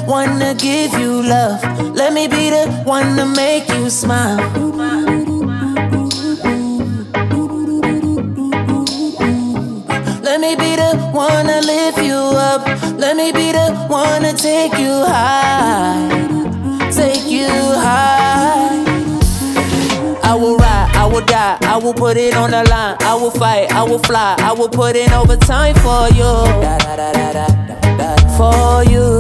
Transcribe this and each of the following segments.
one to give you love. Let me be the one to make you smile. Let me be the one to lift you up. Let me be the one to take you high. Take you high. I will ride, I will die, I will put it on the line. I will fight, I will fly, I will put in overtime for you. For you.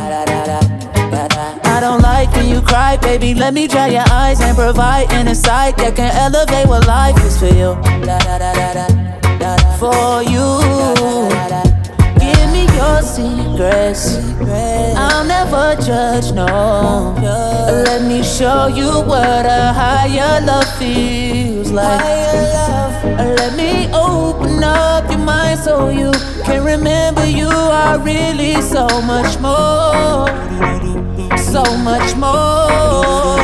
I don't like when you cry, baby. Let me dry your eyes and provide an insight that can elevate what life is for you. For you. Give me your secrets. I'll never judge, no. Let me show you what a higher love feels like. Let me open up your mind so you can remember you are really so much more. So much more.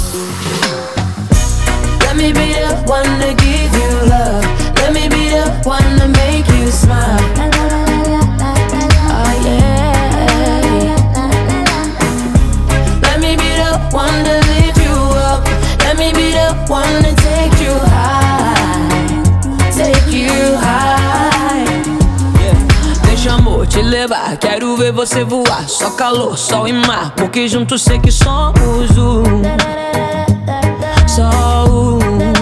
Let me be the one to give you love. Let me be the one to make you smile. Oh yeah. Let me be the one to lift you up. Let me be the one to take you high. Take you high. Deixa amor te levar, quero ver você voar. Só calor, sol e mar, porque juntos sei que somos um. Só um.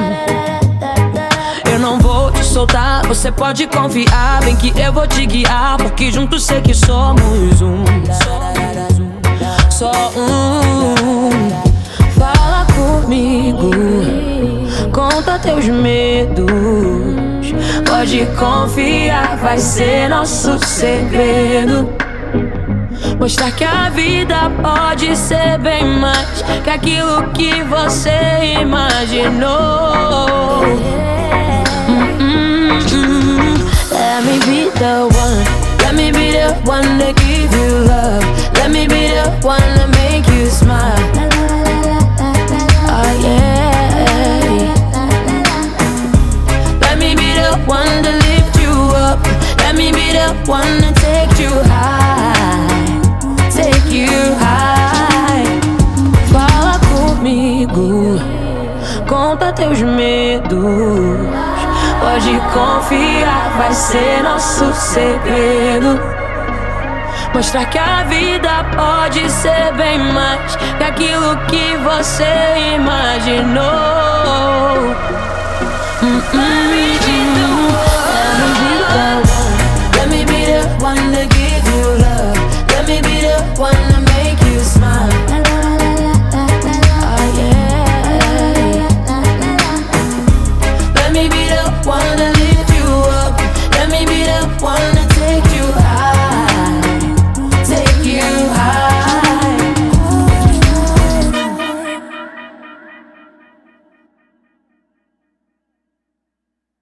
Eu não vou te soltar, você pode confiar. Vem que eu vou te guiar, porque juntos sei que somos um. Só um. Fala comigo, conta teus medos. Pode confiar, vai ser nosso segredo. Mostrar que a vida pode ser bem mais que aquilo que você imaginou. Let me be the one. Let me be the one to give you love. Let me be the one to make you smile. Oh yeah. Let me be the one to lift you up. Let me be the one to take you high. Take you high. Fala comigo, conta teus medos. Pode confiar, vai ser nosso segredo. Mostrar que a vida pode ser bem mais que aquilo que você imaginou.